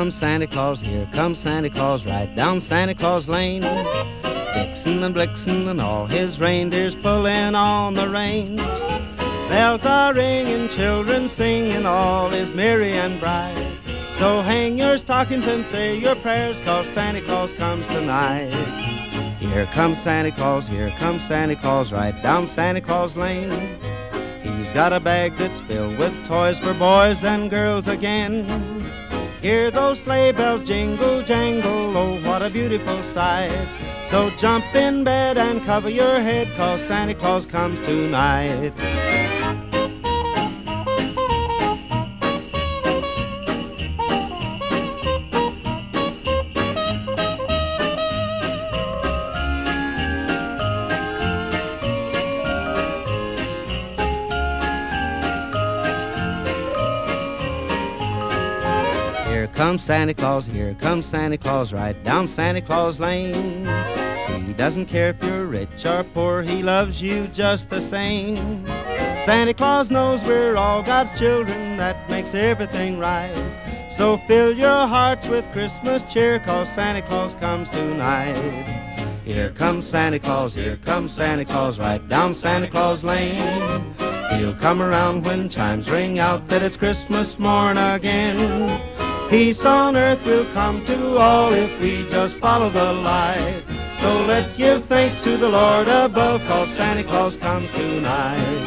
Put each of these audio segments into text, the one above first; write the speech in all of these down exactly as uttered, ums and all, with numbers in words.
comes Santa Claus, here comes Santa Claus, right down Santa Claus Lane. Vixen and Blixen and all his reindeers pulling on the reins. Bells are ringing, children singing, all is merry and bright. So hang your stockings and say your prayers, 'cause Santa Claus comes tonight. Here comes Santa Claus, here comes Santa Claus, right down Santa Claus Lane. He's got a bag that's filled with toys for boys and girls again. Hear those sleigh bells jingle, jangle, oh, what a beautiful sight. So jump in bed and cover your head, 'cause Santa Claus comes tonight. Here comes Santa Claus, here comes Santa Claus, right down Santa Claus Lane. He doesn't care if you're rich or poor, he loves you just the same. Santa Claus knows we're all God's children, that makes everything right. So fill your hearts with Christmas cheer, 'cause Santa Claus comes tonight. Here comes Santa Claus, here comes Santa Claus, right down Santa Claus Lane. He'll come around when chimes ring out that it's Christmas morn again. Peace on earth will come to all if we just follow the light. So let's give thanks to the Lord above, 'cause Santa Claus comes tonight.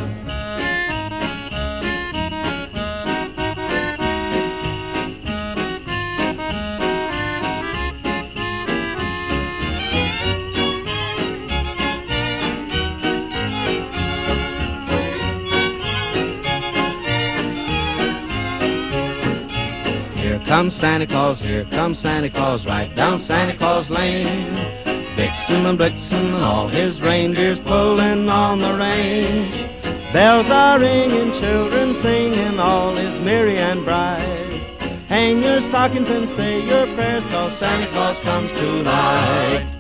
Here comes Santa Claus, here comes Santa Claus, right down Santa Claus Lane. Vixen and Blixen and all his reindeers pulling on the reins. Bells are ringing, children singing, all is merry and bright. Hang your stockings and say your prayers, 'cause Santa Claus comes tonight.